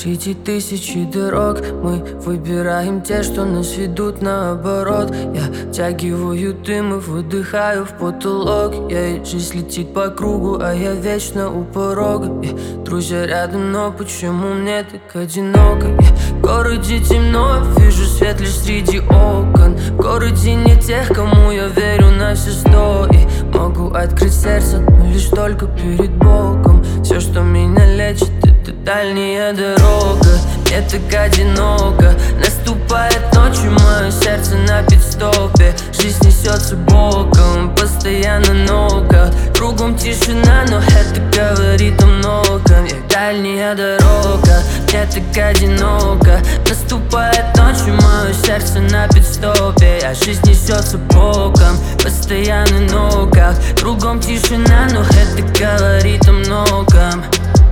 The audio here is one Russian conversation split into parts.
Среди тысячи дорог мы выбираем те, что нас ведут наоборот. Я втягиваю дым и выдыхаю в потолок. Жизнь летит по кругу, а я вечно у порога. Друзья рядом, но почему мне так одиноко? В городе темно, вижу свет лишь среди окон. В городе нет тех, кому я верю на все 100. И могу открыть сердце, но лишь только перед Богом. Все, что меня лечит, это дальняя дорога. Мне так одиноко. Наступает ночью, мое сердце на пит-стопе. Жизнь несется боком, постоянно нокаут. Кругом тишина, но это говорит о многом. Дальняя дорога, мне так одиноко. Наступает ночью, мое сердце на пит-стопе. Жизнь несется боком, постоянно нокаут. Кругом тишина, но это говорит о многом.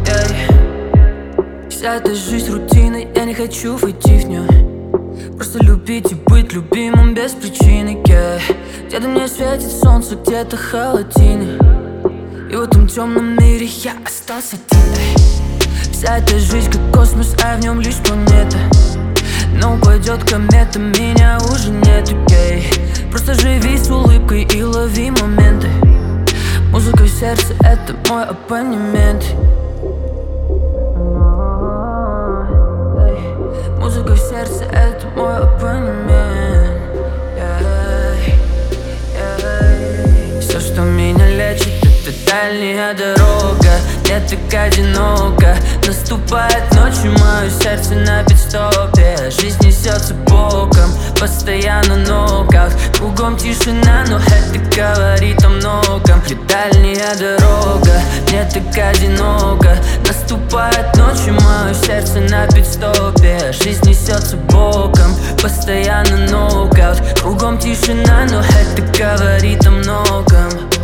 Вся эта жизнь рутиной, я не хочу войти в нее. Просто любить и быть любимым без причины, Где-то мне светит солнце, где-то холодина. И в этом темном мире я остался один. Вся эта жизнь как космос, а в нем лишь планета. Но упадет комета, меня уже нету, Просто живи с улыбкой и лови моменты. Музыка в сердце — это мой абонемент. Музыка в сердце — это мой абонемент. Все, что меня лечит, это дальняя дорога. Мне так одиноко. Наступает ночью, мое сердце на пит-стопе. Жизнь несется боком, постоянно нокаут. Кругом тишина, но это говорит о многом. Дальняя дорога, мне так одиноко. Наступает ночью, мое сердце на пит-стопе. Жизнь несется боком, постоянно нокаут. Кругом тишина, но это говорит о многом.